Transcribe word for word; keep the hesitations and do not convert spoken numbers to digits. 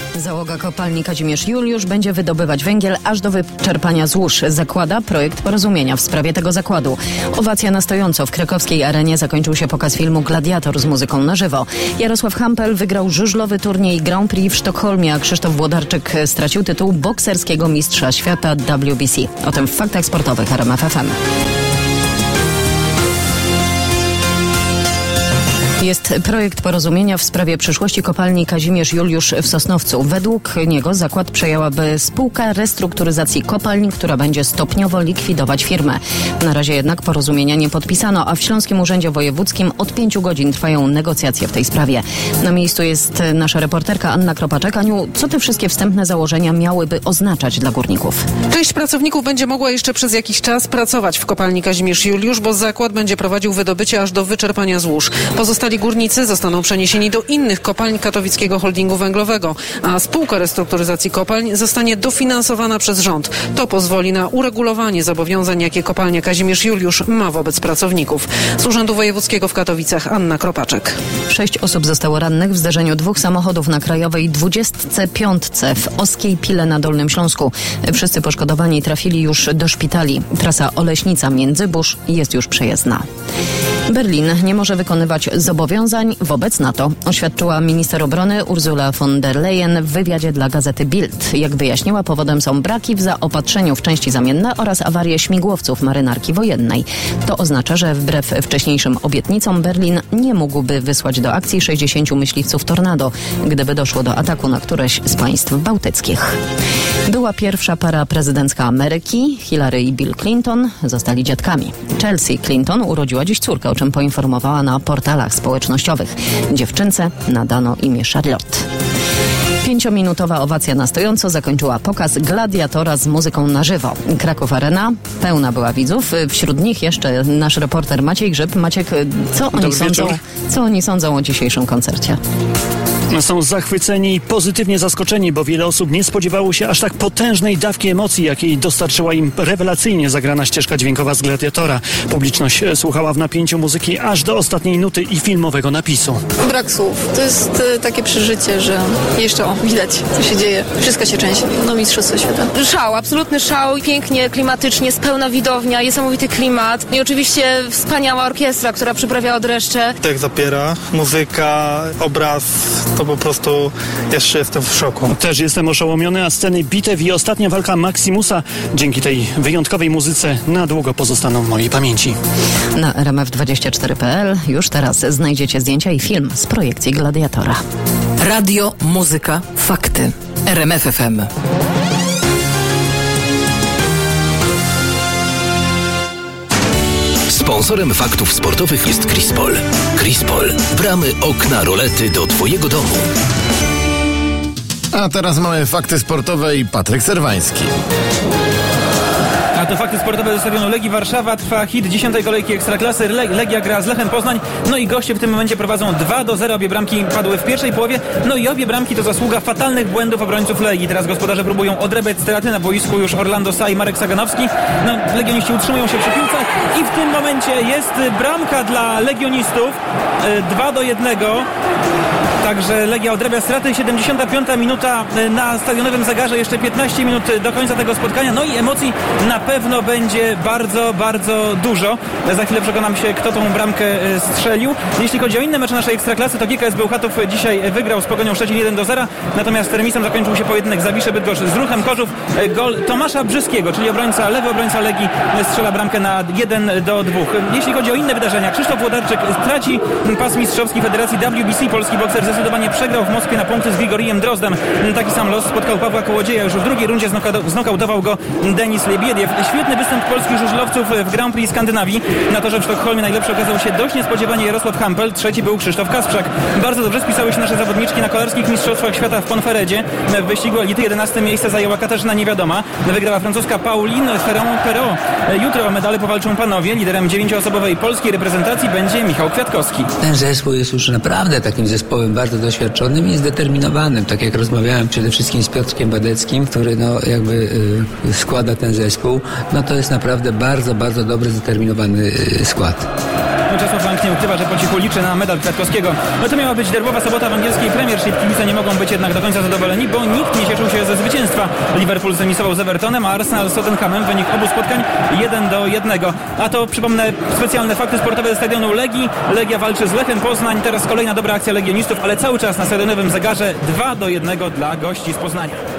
Załoga kopalni Kazimierz Juliusz będzie wydobywać węgiel aż do wyczerpania złóż. Zakłada projekt porozumienia w sprawie tego zakładu. Owacja na stojąco w krakowskiej arenie zakończył się pokaz filmu Gladiator z muzyką na żywo. Jarosław Hampel wygrał żużlowy turniej Grand Prix w Sztokholmie, a Krzysztof Włodarczyk stracił tytuł bokserskiego mistrza świata W B C. O tym w Faktach Sportowych R M F F M. Jest projekt porozumienia w sprawie przyszłości kopalni Kazimierz Juliusz w Sosnowcu. Według niego zakład przejęłaby spółka restrukturyzacji kopalni, która będzie stopniowo likwidować firmę. Na razie jednak porozumienia nie podpisano, a w Śląskim Urzędzie Wojewódzkim od pięciu godzin trwają negocjacje w tej sprawie. Na miejscu jest nasza reporterka Anna Kropaczek. Aniu, co te wszystkie wstępne założenia miałyby oznaczać dla górników? Część pracowników będzie mogła jeszcze przez jakiś czas pracować w kopalni Kazimierz Juliusz, bo zakład będzie prowadził wydobycie aż do wyczerpania złóż. Pozostali górnicy zostaną przeniesieni do innych kopalń Katowickiego Holdingu Węglowego, a spółka restrukturyzacji kopalń zostanie dofinansowana przez rząd. To pozwoli na uregulowanie zobowiązań, jakie kopalnia Kazimierz Juliusz ma wobec pracowników. Z Urzędu Wojewódzkiego w Katowicach Anna Kropaczek. Sześć osób zostało rannych w zderzeniu dwóch samochodów na Krajowej dwudziestce piątce w Oskiej Pile na Dolnym Śląsku. Wszyscy poszkodowani trafili już do szpitali. Trasa Oleśnica-Międzybórz jest już przejezdna. Berlin nie może wykonywać zobowiązań wobec NATO, oświadczyła minister obrony Ursula von der Leyen w wywiadzie dla gazety Bild. Jak wyjaśniła, powodem są braki w zaopatrzeniu w części zamienne oraz awarie śmigłowców marynarki wojennej. To oznacza, że wbrew wcześniejszym obietnicom Berlin nie mógłby wysłać do akcji sześćdziesięciu myśliwców Tornado, gdyby doszło do ataku na któreś z państw bałtyckich. Była pierwsza para prezydencka Ameryki, Hillary i Bill Clinton, zostali dziadkami. Chelsea Clinton urodziła dziś córkę, o czym poinformowała na portalach społecznościowych. Dziewczynce nadano imię Charlotte. Pięciominutowa owacja na stojąco zakończyła pokaz Gladiatora z muzyką na żywo. Kraków Arena pełna była widzów. Wśród nich jeszcze nasz reporter Maciej Grzyb. Maciek, co oni sądzą, co oni sądzą o dzisiejszym koncercie? Są zachwyceni i pozytywnie zaskoczeni, bo wiele osób nie spodziewało się aż tak potężnej dawki emocji, jakiej dostarczyła im rewelacyjnie zagrana ścieżka dźwiękowa z Gladiatora. Publiczność słuchała w napięciu muzyki aż do ostatniej nuty i filmowego napisu. Brak słów. To jest e, takie przeżycie, że jeszcze o, widać, co się dzieje. Wszystko się trzęsie. No mistrzostwo świata. Szał, absolutny szał. Pięknie, klimatycznie, spełna widownia, niesamowity klimat. I oczywiście wspaniała orkiestra, która przyprawiała dreszcze. Tak zapiera. Muzyka, obraz. To po prostu jeszcze jestem w szoku. Też jestem oszołomiony, a sceny bitew i ostatnia walka Maximusa dzięki tej wyjątkowej muzyce na długo pozostaną w mojej pamięci. Na R M F dwadzieścia cztery kropka p l już teraz znajdziecie zdjęcia i film z projekcji Gladiatora. Radio, muzyka, fakty. R M F F M. Sponsorem Faktów Sportowych jest Crispol. Crispol. Bramy, okna, rolety do Twojego domu. A teraz mamy fakty sportowe i Patryk Serwański. A to fakty sportowe ze stadionu Legii Warszawa. Trwa hit dziesiątej kolejki Ekstraklasy. Le- Legia gra z Lechem Poznań. No i goście w tym momencie prowadzą dwa do zera. Obie bramki padły w pierwszej połowie. No i obie bramki to zasługa fatalnych błędów obrońców Legii. Teraz gospodarze próbują odrabiać straty. Na boisku już Orlando Sa i Marek Saganowski. No, legioniści utrzymują się przy piłce. I w tym momencie jest bramka dla legionistów. dwa do jednego. Także Legia odrabia straty. siedemdziesiąta piąta minuta na stadionowym zegarze. Jeszcze piętnaście minut do końca tego spotkania. No i emocji na pewno będzie bardzo, bardzo dużo. Za chwilę przekonam się, kto tą bramkę strzelił. Jeśli chodzi o inne mecze naszej Ekstraklasy, to G K S Bełchatów dzisiaj wygrał z Pogonią Szczecin jeden do zera. Natomiast remisem zakończył się pojedynek Zawiszy Bydgoszcz z Ruchem Chorzów. Gol Tomasza Brzyskiego, czyli obrońca, lewy obrońca Legii, strzela bramkę na jeden do dwóch. Jeśli chodzi o inne wydarzenia, Krzysztof Włodarczyk traci pas mistrzowski Federacji W B C. Polski bokser zdecydowanie przegrał w Moskwie na punkty z Grigorijem Drozdem. Taki sam los spotkał Pawła Kołodzieja. Już w drugiej rundzie znokautował go Denis Lebiediew. Świetny występ polskich żużlowców w Grand Prix Skandynawii. Na torze w Sztokholmie najlepszy okazał się dość niespodziewanie Jarosław Hampel. Trzeci był Krzysztof Kasprzak. Bardzo dobrze spisały się nasze zawodniczki na kolarskich mistrzostwach świata w Ponferradzie. W wyścigu elity jedenaste miejsce zajęła Katarzyna Niewiadoma. Wygrała francuska Pauline Ferrand-Perrault. Jutro o medale powalczą panowie. Liderem dziewięcioosobowej polskiej reprezentacji będzie Michał Kwiatkowski. Ten zespół jest już naprawdę takim zespołem bardzo doświadczonym i zdeterminowanym. Tak jak rozmawiałem przede wszystkim z Piotrkiem Badeckim, który no jakby y, składa ten zespół, no to jest naprawdę bardzo, bardzo dobry, zdeterminowany y, skład. Czesław nikt nie ukrywa, że po cichu liczy na medal Kwiatkowskiego. No to miała być derbowa sobota w angielskiej Premiership. Kibice nie mogą być jednak do końca zadowoleni, bo nikt nie cieszył się ze zwycięstwa. Liverpool zremisował z Evertonem, a Arsenal z Tottenhamem. Wynik obu spotkań jeden do jednego. A to, przypomnę, specjalne fakty sportowe ze stadionu Legii. Legia walczy z Lechem Poznań. Teraz kolejna dobra akcja legionistów, ale cały czas na stadionowym zegarze dwa do jednego dla gości z Poznania.